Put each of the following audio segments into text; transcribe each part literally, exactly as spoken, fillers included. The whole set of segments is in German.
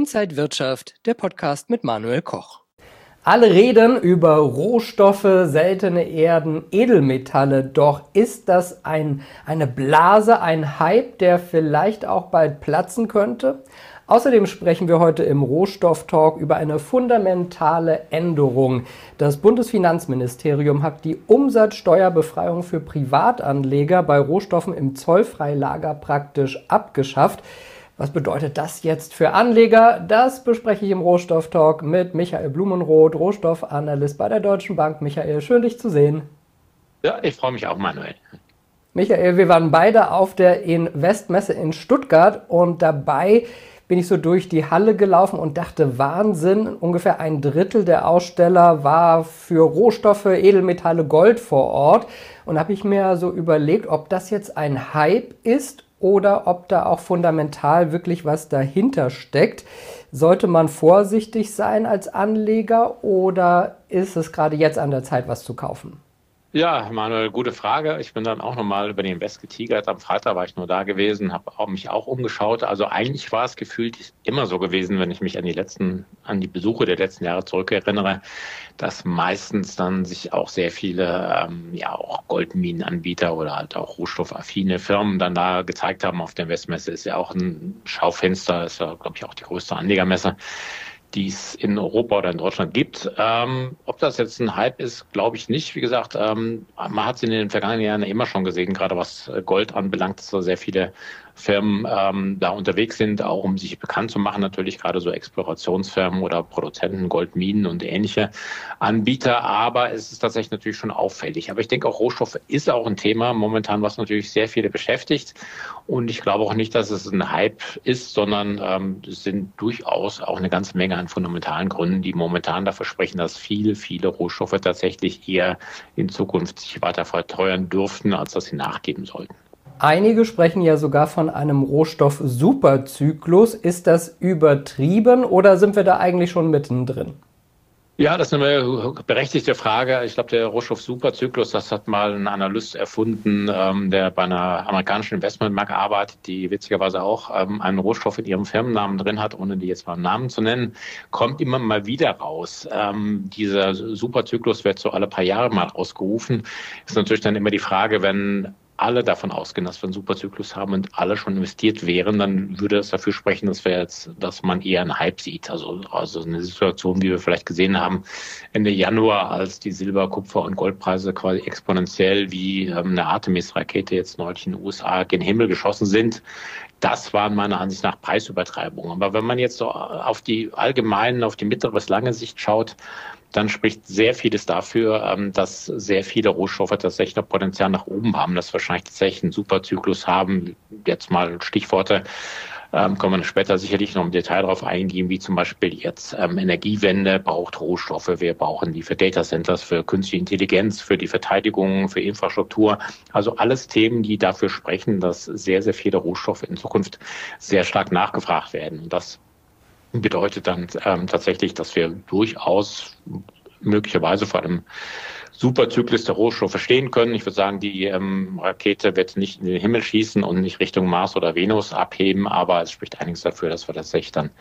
Inside Wirtschaft, der Podcast mit Manuel Koch. Alle reden über Rohstoffe, seltene Erden, Edelmetalle. Doch ist das ein, eine Blase, ein Hype, der vielleicht auch bald platzen könnte? Außerdem sprechen wir heute im Rohstofftalk über eine fundamentale Änderung. Das Bundesfinanzministerium hat die Umsatzsteuerbefreiung für Privatanleger bei Rohstoffen im Zollfreilager praktisch abgeschafft. Was bedeutet das jetzt für Anleger? Das bespreche ich im Rohstofftalk mit Michael Blumenroth, Rohstoffanalyst bei der Deutschen Bank. Michael, schön dich zu sehen. Ja, ich freue mich auch, Manuel. Michael, wir waren beide auf der Investmesse in Stuttgart und dabei bin ich so durch die Halle gelaufen und dachte, Wahnsinn, ungefähr ein Drittel der Aussteller war für Rohstoffe, Edelmetalle, Gold vor Ort. Und habe ich mir so überlegt, ob das jetzt ein Hype ist oder ob da auch fundamental wirklich was dahinter steckt. Sollte man vorsichtig sein als Anleger oder ist es gerade jetzt an der Zeit, was zu kaufen? Ja, Manuel, gute Frage. Ich bin dann auch nochmal über den Invest getigert. Am Freitag war ich nur da gewesen, habe mich auch umgeschaut. Also eigentlich war es gefühlt immer so gewesen, wenn ich mich an die letzten, an die Besuche der letzten Jahre zurückerinnere, dass meistens dann sich auch sehr viele, ähm, ja auch Goldminenanbieter oder halt auch rohstoffaffine Firmen dann da gezeigt haben auf der Investmesse. Ist ja auch ein Schaufenster, ist ja, glaube ich, auch die größte Anlegermesse, die es in Europa oder in Deutschland gibt. Ähm, ob das jetzt ein Hype ist, glaube ich nicht. Wie gesagt, ähm, man hat es in den vergangenen Jahren immer schon gesehen, gerade was Gold anbelangt, dass da sehr viele Firmen ähm, da unterwegs sind, auch um sich bekannt zu machen, natürlich gerade so Explorationsfirmen oder Produzenten, Goldminen und ähnliche Anbieter. Aber es ist tatsächlich natürlich schon auffällig. Aber ich denke auch, Rohstoffe ist auch ein Thema momentan, was natürlich sehr viele beschäftigt. Und ich glaube auch nicht, dass es ein Hype ist, sondern ähm, es sind durchaus auch eine ganze Menge an fundamentalen Gründen, die momentan dafür sprechen, dass viele, viele Rohstoffe tatsächlich eher in Zukunft sich weiter verteuern dürften, als dass sie nachgeben sollten. Einige sprechen ja sogar von einem Rohstoff-Superzyklus. Ist das übertrieben oder sind wir da eigentlich schon mittendrin? Ja, das ist eine berechtigte Frage. Ich glaube, der Rohstoff-Superzyklus, das hat mal ein Analyst erfunden, ähm, der bei einer amerikanischen Investmentbank arbeitet, die witzigerweise auch ähm, einen Rohstoff in ihrem Firmennamen drin hat, ohne die jetzt mal einen Namen zu nennen, kommt immer mal wieder raus. Ähm, dieser Superzyklus wird so alle paar Jahre mal ausgerufen. Ist natürlich dann immer die Frage, wenn alle davon ausgehen, dass wir einen Superzyklus haben und alle schon investiert wären, dann würde es dafür sprechen, dass wir jetzt, dass man eher einen Hype sieht. Also, also eine Situation, wie wir vielleicht gesehen haben Ende Januar, als die Silber-, Kupfer- und Goldpreise quasi exponentiell wie ähm, eine Artemis-Rakete jetzt neulich in den U S A gen Himmel geschossen sind. Das waren meiner Ansicht nach Preisübertreibungen. Aber wenn man jetzt so auf die allgemeinen, auf die mittlere bis lange Sicht schaut, dann spricht sehr vieles dafür, dass sehr viele Rohstoffe tatsächlich noch Potenzial nach oben haben, dass wir wahrscheinlich tatsächlich einen Superzyklus haben. Jetzt mal Stichworte, ähm, können wir später sicherlich noch im Detail darauf eingehen, wie zum Beispiel jetzt ähm, Energiewende braucht Rohstoffe. Wir brauchen die für Datacenters, für künstliche Intelligenz, für die Verteidigung, für Infrastruktur. Also alles Themen, die dafür sprechen, dass sehr, sehr viele Rohstoffe in Zukunft sehr stark nachgefragt werden. Und das bedeutet dann ähm, tatsächlich, dass wir durchaus möglicherweise vor einem Superzyklus der Rohstoffe stehen können. Ich würde sagen, die ähm, Rakete wird nicht in den Himmel schießen und nicht Richtung Mars oder Venus abheben, aber es spricht einiges dafür, dass wir tatsächlich dann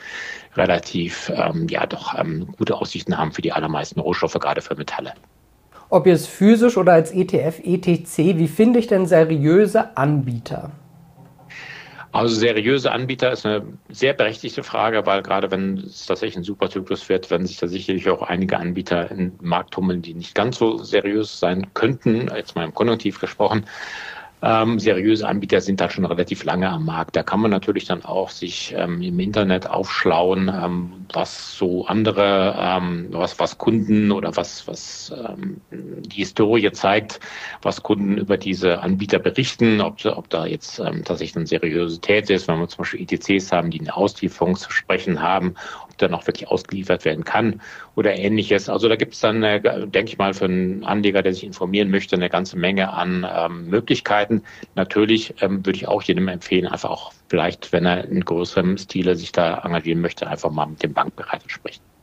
relativ ähm, ja doch ähm, gute Aussichten haben für die allermeisten Rohstoffe, gerade für Metalle. Ob jetzt physisch oder als E T F, E T C, wie finde ich denn seriöse Anbieter? Also seriöse Anbieter ist eine sehr berechtigte Frage, weil gerade wenn es tatsächlich ein Superzyklus wird, werden sich da sicherlich auch einige Anbieter im Markt tummeln, die nicht ganz so seriös sein könnten, jetzt mal im Konjunktiv gesprochen. Ähm, seriöse Anbieter sind da schon relativ lange am Markt. Da kann man natürlich dann auch sich ähm, im Internet aufschlauen, ähm, was so andere, ähm, was was Kunden oder was was ähm, die Historie zeigt, was Kunden über diese Anbieter berichten, ob, ob da jetzt ähm, tatsächlich eine Seriosität ist, wenn wir zum Beispiel E T Cs haben, die eine Auslieferungsversprechen haben, ob dann auch wirklich ausgeliefert werden kann oder ähnliches. Also da gibt es dann, äh, denke ich mal, für einen Anleger, der sich informieren möchte, eine ganze Menge an ähm, Möglichkeiten. Natürlich ähm, würde ich auch jedem empfehlen, einfach auch vielleicht, wenn er in größerem Stile sich da engagieren möchte, einfach mal mit dem Bankberater sprechen.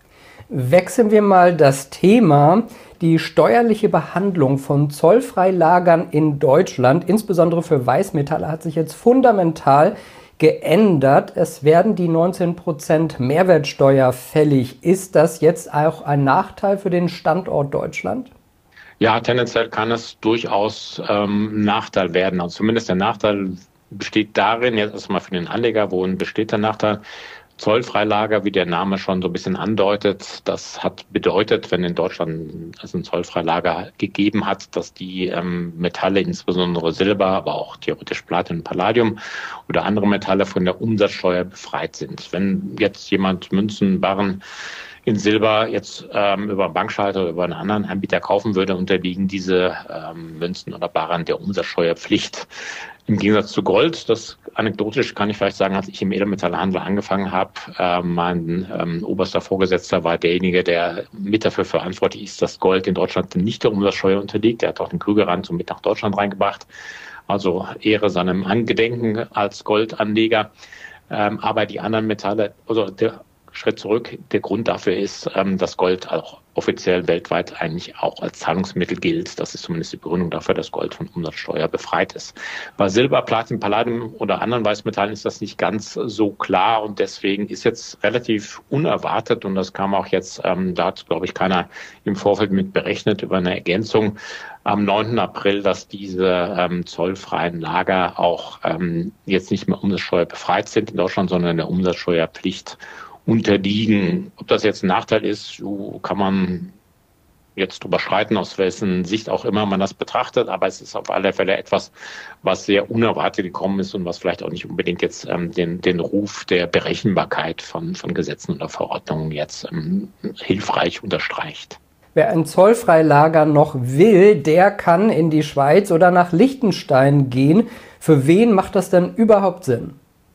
Wechseln wir mal das Thema. Die steuerliche Behandlung von Zollfreilagern in Deutschland, insbesondere für Weißmetalle, hat sich jetzt fundamental geändert. Es werden die neunzehn Prozent Mehrwertsteuer fällig. Ist das jetzt auch ein Nachteil für den Standort Deutschland? Ja, tendenziell kann es durchaus ähm, Nachteil werden. Also zumindest der Nachteil besteht darin, jetzt erstmal für den Anleger, worin besteht der Nachteil? Zollfreilager, wie der Name schon so ein bisschen andeutet, das hat bedeutet, wenn in Deutschland es ein Zollfreilager gegeben hat, dass die ähm, Metalle, insbesondere Silber, aber auch theoretisch Platin und Palladium oder andere Metalle von der Umsatzsteuer befreit sind. Wenn jetzt jemand Münzen, Barren in Silber jetzt ähm, über einen Bankschalter oder über einen anderen Anbieter kaufen würde, unterliegen diese ähm, Münzen oder Barren der Umsatzsteuerpflicht. Im Gegensatz zu Gold, das anekdotisch kann ich vielleicht sagen, als ich im Edelmetallhandel angefangen habe, äh, mein ähm, oberster Vorgesetzter war derjenige, der mit dafür verantwortlich ist, dass Gold in Deutschland nicht der Umsatzsteuer unterliegt. Er hat auch den Krügerrand so mit nach Deutschland reingebracht. Also Ehre seinem Angedenken als Goldanleger. Ähm, aber die anderen Metalle, also der Schritt zurück. Der Grund dafür ist, dass Gold auch offiziell weltweit eigentlich auch als Zahlungsmittel gilt. Das ist zumindest die Begründung dafür, dass Gold von Umsatzsteuer befreit ist. Bei Silber, Platin, Palladium oder anderen Weißmetallen ist das nicht ganz so klar und deswegen ist jetzt relativ unerwartet und das kam auch jetzt, ähm, da hat, glaube ich, keiner im Vorfeld mit berechnet über eine Ergänzung am neunten April, dass diese ähm, zollfreien Lager auch ähm, jetzt nicht mehr Umsatzsteuer befreit sind in Deutschland, sondern der Umsatzsteuerpflicht unterliegen. Ob das jetzt ein Nachteil ist, so kann man jetzt drüber streiten, aus welchen Sicht auch immer man das betrachtet. Aber es ist auf alle Fälle etwas, was sehr unerwartet gekommen ist und was vielleicht auch nicht unbedingt jetzt ähm, den, den Ruf der Berechenbarkeit von, von Gesetzen oder Verordnungen jetzt ähm, hilfreich unterstreicht. Wer ein Zollfreilager noch will, der kann in die Schweiz oder nach Liechtenstein gehen. Für wen macht das denn überhaupt Sinn?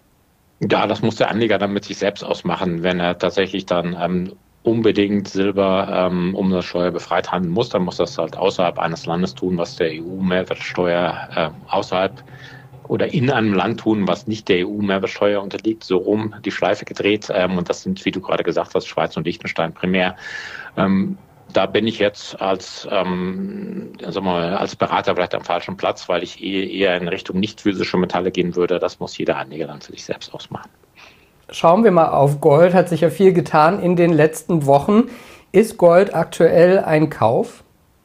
Ja, das muss der Anleger dann mit sich selbst ausmachen. Wenn er tatsächlich dann ähm, unbedingt Silber ähm, Umsatzsteuer befreit handeln muss, dann muss das halt außerhalb eines Landes tun, was der E U-Mehrwertsteuer äh, außerhalb oder in einem Land tun, was nicht der E U-Mehrwertsteuer unterliegt, so rum die Schleife gedreht. Ähm, und das sind, wie du gerade gesagt hast, Schweiz und Liechtenstein primär. Ähm, Da bin ich jetzt als, ähm, sagen wir mal, als Berater vielleicht am falschen Platz, weil ich eher in Richtung nicht physische Metalle gehen würde. Das muss jeder Anleger dann für sich selbst ausmachen. Schauen wir mal auf Gold. Hat sich ja viel getan in den letzten Wochen. Ist Gold aktuell ein Kauf?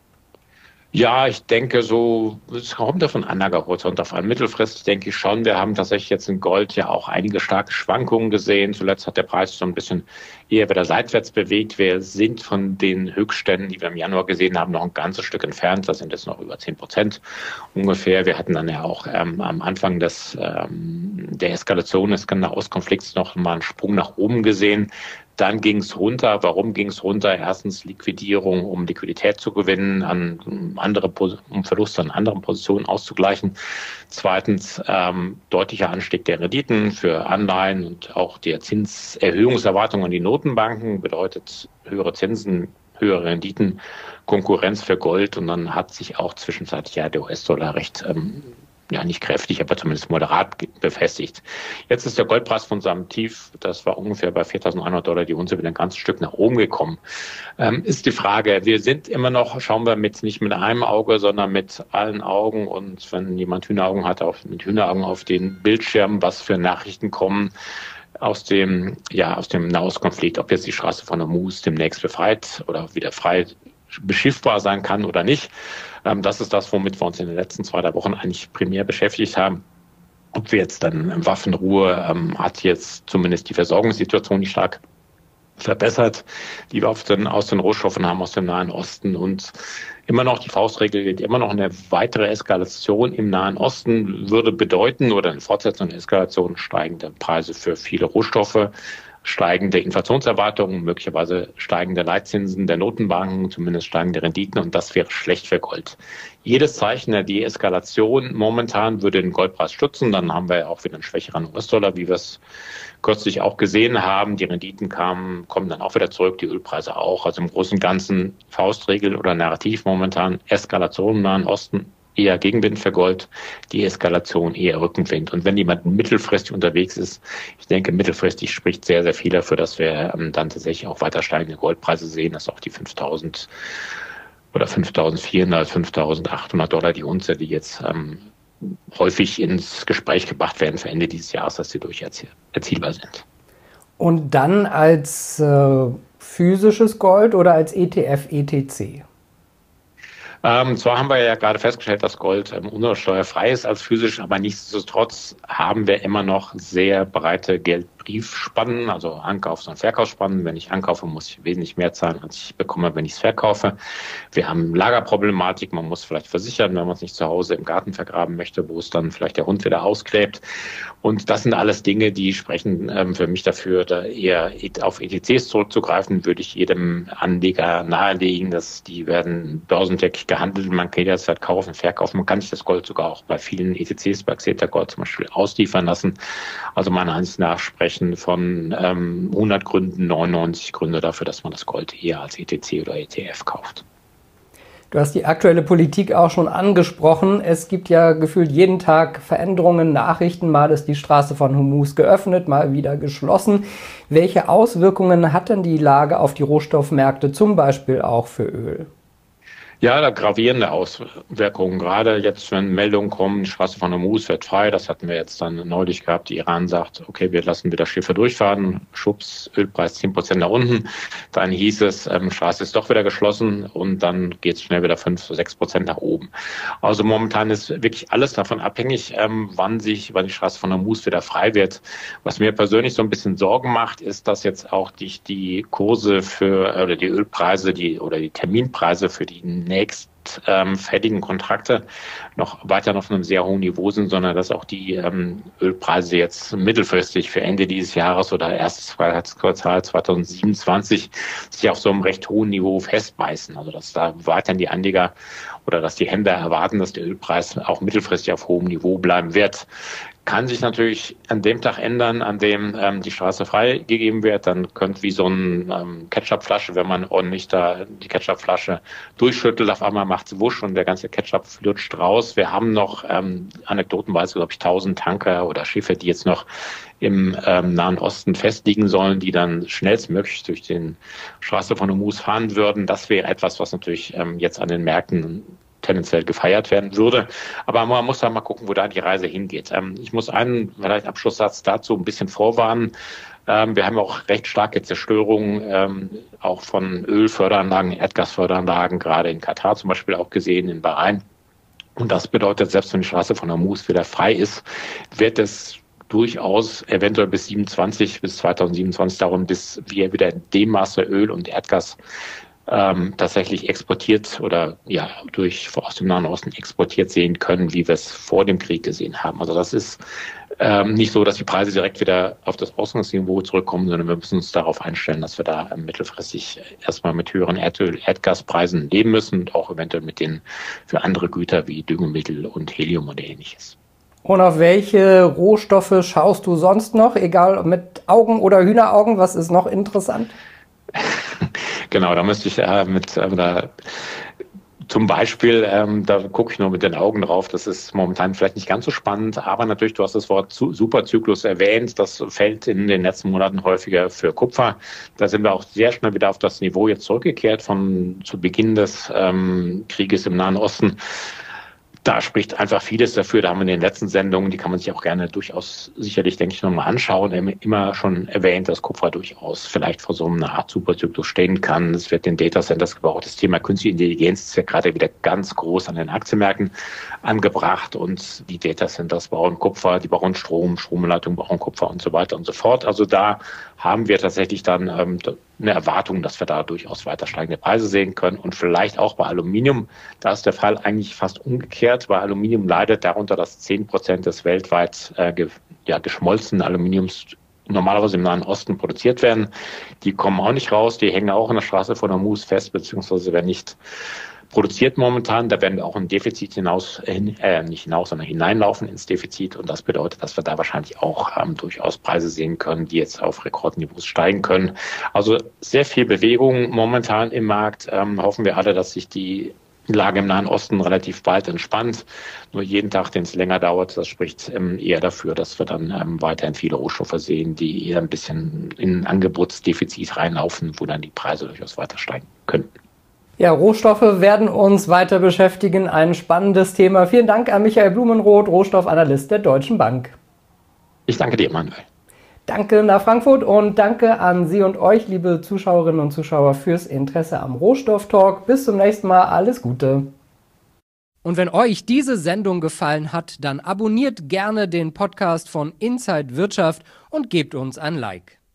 Ja, ich denke so, es kommt ja von Anlagehorizont auf an. Mittelfristig denke ich schon. Wir haben tatsächlich jetzt in Gold ja auch einige starke Schwankungen gesehen. Zuletzt hat der Preis so ein bisschen eher wieder seitwärts bewegt. Wir sind von den Höchstständen, die wir im Januar gesehen haben, noch ein ganzes Stück entfernt. Das sind jetzt noch über zehn Prozent ungefähr. Wir hatten dann ja auch ähm, am Anfang des, ähm, der Eskalation des Nahostkonflikts noch mal einen Sprung nach oben gesehen. Dann ging es runter. Warum ging es runter? Erstens Liquidierung, um Liquidität zu gewinnen, an andere, um Verluste an anderen Positionen auszugleichen. Zweitens ähm, deutlicher Anstieg der Renditen für Anleihen und auch der Zinserhöhungserwartungen an die Notenbanken bedeutet höhere Zinsen, höhere Renditen, Konkurrenz für Gold und dann hat sich auch zwischenzeitlich ja der U S-Dollar recht ähm, ja nicht kräftig, aber zumindest moderat befestigt. Jetzt ist der Goldpreis von seinem Tief, das war ungefähr bei viertausendeinhundert Dollar die Unze, wieder ein ganzes Stück nach oben gekommen. Ähm, ist die Frage, wir sind immer noch, schauen wir mit nicht mit einem Auge, sondern mit allen Augen und wenn jemand Hühneraugen hat, auch mit Hühneraugen auf den Bildschirm, was für Nachrichten kommen aus dem, ja, aus dem Nahostkonflikt, ob jetzt die Straße von Hormuz demnächst befreit oder wieder frei beschiffbar sein kann oder nicht. Das ist das, womit wir uns in den letzten zwei, drei Wochen eigentlich primär beschäftigt haben. Ob wir jetzt dann Waffenruhe, ähm, hat jetzt zumindest die Versorgungssituation nicht stark verbessert, die wir auf den, aus den Rohstoffen haben, aus dem Nahen Osten. Und immer noch die Faustregel gilt, immer noch eine weitere Eskalation im Nahen Osten würde bedeuten, oder eine Fortsetzung der Eskalation, steigende Preise für viele Rohstoffe, steigende Inflationserwartungen, möglicherweise steigende Leitzinsen der Notenbanken, zumindest steigende Renditen und das wäre schlecht für Gold. Jedes Zeichen der Deeskalation momentan würde den Goldpreis stützen, dann haben wir auch wieder einen schwächeren U S-Dollar, wie wir es kürzlich auch gesehen haben. Die Renditen kamen, kommen dann auch wieder zurück, die Ölpreise auch. Also im Großen und Ganzen Faustregel oder Narrativ momentan, Eskalation im Nahen Osten, eher Gegenwind für Gold, die Eskalation eher Rückenwind. Und wenn jemand mittelfristig unterwegs ist, ich denke, mittelfristig spricht sehr, sehr viel dafür, dass wir ähm, dann tatsächlich auch weiter steigende Goldpreise sehen, dass auch die fünftausend oder fünftausendvierhundert, fünftausendachthundert Dollar die Unze, die jetzt ähm, häufig ins Gespräch gebracht werden für Ende dieses Jahres, dass sie durchaus erzielbar sind. Und dann als äh, physisches Gold oder als E T F, E T C? Ähm, zwar haben wir ja gerade festgestellt, dass Gold ähm, umsatzsteuerfrei ist als physisch, aber nichtsdestotrotz haben wir immer noch sehr breite Geldbriefspannen, also Ankaufs- und Verkaufsspannen. Wenn ich ankaufe, muss ich wesentlich mehr zahlen, als ich bekomme, wenn ich es verkaufe. Wir haben Lagerproblematik, man muss vielleicht versichern, wenn man es nicht zu Hause im Garten vergraben möchte, wo es dann vielleicht der Hund wieder ausgräbt. Und das sind alles Dinge, die sprechen ähm, für mich dafür, da eher auf E T Cs zurückzugreifen, würde ich jedem Anleger nahelegen, dass die werden börsendeckig gehandelt, man kann jederzeit kaufen, verkaufen, man kann sich das Gold sogar auch bei vielen E T Cs, bei Xetra Gold zum Beispiel ausliefern lassen. Also meiner Ansicht nach sprechen von ähm, hundert Gründen, neunundneunzig Gründe dafür, dass man das Gold eher als E T C oder E T F kauft. Du hast die aktuelle Politik auch schon angesprochen. Es gibt ja gefühlt jeden Tag Veränderungen, Nachrichten. Mal ist die Straße von Hormuz geöffnet, mal wieder geschlossen. Welche Auswirkungen hat denn die Lage auf die Rohstoffmärkte, zum Beispiel auch für Öl? Ja, da gravierende Auswirkungen. Gerade jetzt, wenn Meldungen kommen, die Straße von Hormuz wird frei, das hatten wir jetzt dann neulich gehabt, die Iran sagt, okay, wir lassen wieder Schiffe durchfahren, Schubs, Ölpreis zehn Prozent nach unten. Dann hieß es, ähm, Straße ist doch wieder geschlossen und dann geht es schnell wieder fünf, sechs Prozent nach oben. Also momentan ist wirklich alles davon abhängig, ähm, wann sich, wann die Straße von Hormuz wieder frei wird. Was mir persönlich so ein bisschen Sorgen macht, ist, dass jetzt auch die, die Kurse für, oder die Ölpreise, die, oder die Terminpreise für die nächst ähm, fertigen Kontrakte noch weiter auf einem sehr hohen Niveau sind, sondern dass auch die ähm, Ölpreise jetzt mittelfristig für Ende dieses Jahres oder erstes Quartal zweitausendsiebenundzwanzig sich auf so einem recht hohen Niveau festbeißen. Also dass da weiterhin die Anleger oder dass die Händler erwarten, dass der Ölpreis auch mittelfristig auf hohem Niveau bleiben wird. Kann sich natürlich an dem Tag ändern, an dem ähm, die Straße freigegeben wird. Dann könnte wie so eine ähm, Ketchupflasche, wenn man ordentlich da die Ketchupflasche durchschüttelt, auf einmal macht es wusch und der ganze Ketchup flutscht raus. Wir haben noch ähm, anekdotenweise, glaube ich, tausend Tanker oder Schiffe, die jetzt noch im ähm, Nahen Osten festliegen sollen, die dann schnellstmöglich durch den Straße von Hormuz fahren würden. Das wäre etwas, was natürlich ähm, jetzt an den Märkten tendenziell gefeiert werden würde. Aber man muss da mal gucken, wo da die Reise hingeht. Ähm, ich muss einen vielleicht Abschlusssatz dazu ein bisschen vorwarnen. Ähm, wir haben auch recht starke Zerstörungen ähm, auch von Ölförderanlagen, Erdgasförderanlagen, gerade in Katar zum Beispiel auch gesehen, in Bahrain. Und das bedeutet, selbst wenn die Straße von Hormuz wieder frei ist, wird es durchaus eventuell bis siebenundzwanzig, bis zweitausendsiebenundzwanzig dauern, bis wir wieder in dem Maße Öl und Erdgas ähm, tatsächlich exportiert oder ja durch aus dem Nahen Osten exportiert sehen können, wie wir es vor dem Krieg gesehen haben. Also das ist ähm, nicht so, dass die Preise direkt wieder auf das Ausgangsniveau zurückkommen, sondern wir müssen uns darauf einstellen, dass wir da ähm, mittelfristig erstmal mit höheren Erdöl-, Erdgaspreisen leben müssen und auch eventuell mit den für andere Güter wie Düngemittel und Helium oder ähnliches. Und auf welche Rohstoffe schaust du sonst noch, egal mit Augen oder Hühneraugen? Was ist noch interessant? Genau, da müsste ich äh, mit äh, da, zum Beispiel, ähm, da gucke ich nur mit den Augen drauf. Das ist momentan vielleicht nicht ganz so spannend, aber natürlich, du hast das Wort Superzyklus erwähnt. Das fällt in den letzten Monaten häufiger für Kupfer. Da sind wir auch sehr schnell wieder auf das Niveau jetzt zurückgekehrt von zu Beginn des ähm, Krieges im Nahen Osten. Da spricht einfach vieles dafür. Da haben wir in den letzten Sendungen, die kann man sich auch gerne durchaus sicherlich, denke ich, nochmal anschauen, immer schon erwähnt, dass Kupfer durchaus vielleicht vor so einer Art Superzyklus stehen kann. Es wird in Datacenters gebaut. Das Thema künstliche Intelligenz ist ja gerade wieder ganz groß an den Aktienmärkten angebracht. Und die Datacenters bauen Kupfer, die bauen Strom, Stromleitungen bauen Kupfer und so weiter und so fort. Also da haben wir tatsächlich dann ähm, eine Erwartung, dass wir da durchaus weiter steigende Preise sehen können. Und vielleicht auch bei Aluminium, da ist der Fall eigentlich fast umgekehrt. Bei Aluminium leidet darunter, dass zehn Prozent des weltweit äh, ge, ja, geschmolzenen Aluminiums normalerweise im Nahen Osten produziert werden. Die kommen auch nicht raus, die hängen auch in der Straße von Hormuz fest, beziehungsweise werden nicht produziert momentan. Da werden wir auch ein Defizit hinaus, äh, nicht hinaus, sondern hineinlaufen ins Defizit. Und das bedeutet, dass wir da wahrscheinlich auch ähm, durchaus Preise sehen können, die jetzt auf Rekordniveaus steigen können. Also sehr viel Bewegung momentan im Markt. Ähm, hoffen wir alle, dass sich die die Lage im Nahen Osten relativ bald entspannt. Nur jeden Tag, den es länger dauert, das spricht ähm, eher dafür, dass wir dann ähm, weiterhin viele Rohstoffe sehen, die eher ein bisschen in ein Angebotsdefizit reinlaufen, wo dann die Preise durchaus weiter steigen könnten. Ja, Rohstoffe werden uns weiter beschäftigen. Ein spannendes Thema. Vielen Dank an Michael Blumenroth, Rohstoffanalyst der Deutschen Bank. Ich danke dir, Manuel. Danke nach Frankfurt und danke an Sie und euch, liebe Zuschauerinnen und Zuschauer, fürs Interesse am Rohstofftalk. Bis zum nächsten Mal. Alles Gute. Und wenn euch diese Sendung gefallen hat, dann abonniert gerne den Podcast von Inside Wirtschaft und gebt uns ein Like.